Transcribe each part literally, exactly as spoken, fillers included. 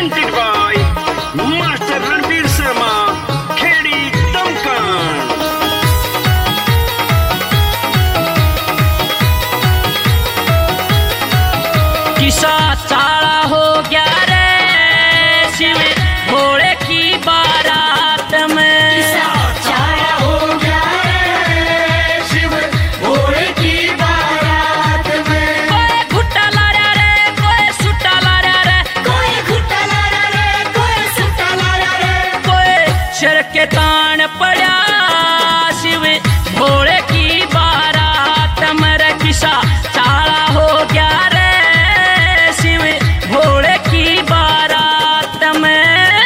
presented by Master Ranveer Sharma, Khedi Damkan. किसा चाला हो गया रे शिव भोले की बारात में। किसा चाला हो गया रे शिव भोले की बारात में। कोई घुट्टा ला रहा रे, कोई सुट्टा ला रहा रे, कोई घुट्टा ला रहा रे, कोई सुट्टा ला रहा रे। कोई शर के तान पड़ा शिव भोले की बारात में। रे किसा चाला हो गया रे शिव भोले की बारात में।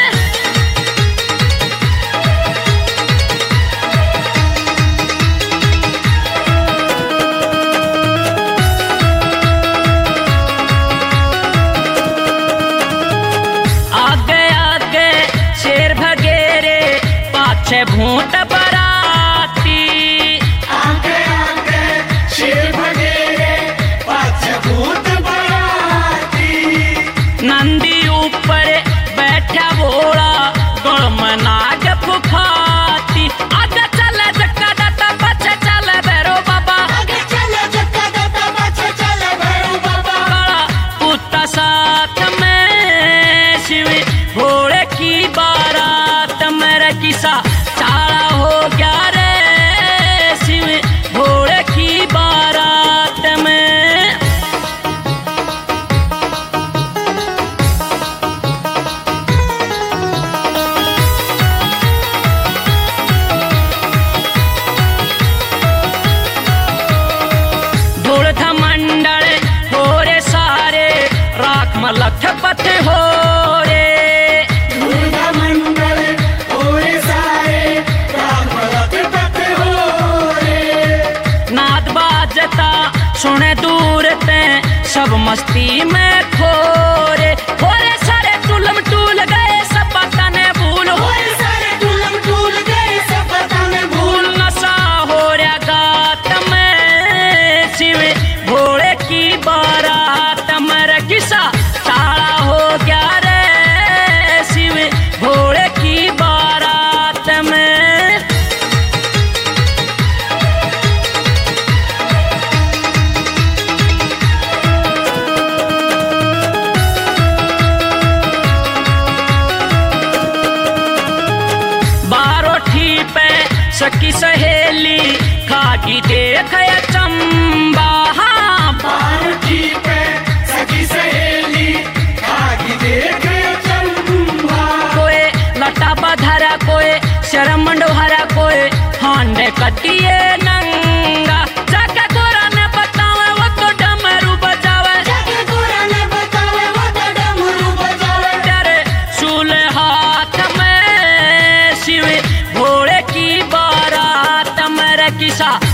आगे आगे शेर भगेरे पाछे भूत बराती। आगे आगे शेर भगेरे पाछे भूत बराती। नंदी ऊपर बैठा भोला गल में नाग फुफाती। आगे चले जक्का दाता पाछे चले भैरो बाबा। आगे चले जक्का दाता पाछे चले भैरो बाबा। काला कुत्ता साथ में शिव भोले की बारात में। रे किसा चाला हो गया रे शिव भोले की बारात में। धूल मंडल हो रे सारे राख मलख पथ हो रे। दुर्गा मंडल होरे सारे राम रथ पथ हो रे। नाद बाजता सुने दूर ते सब मस्ती में खो रे। हो रे सारे टूलम टूल गए सब पता ने भूल। हो होरे सारे टूलम टूल गए सब पता में भूल। भूल नशा हो रहा गात में शिव भोले की बारात में। रे किसा चाला हो गया रे शिव भोले की बारात में। बारोठी पे सखी सहेली खागी देख चंबा। हाँ, बारठी पे सखी सहेली आगे देख चंबा। कोई लटा बधरा कोई शरम मंडोहरा कोई हांडे कटिए नंगा। जाके गोरा ने बतावे वो तो डमरू बजावे। जाके गोरा ने बतावे वो तो डमरू बजावे। तेरे शूले हाथ में शिव भोले की बारात में। रे किसा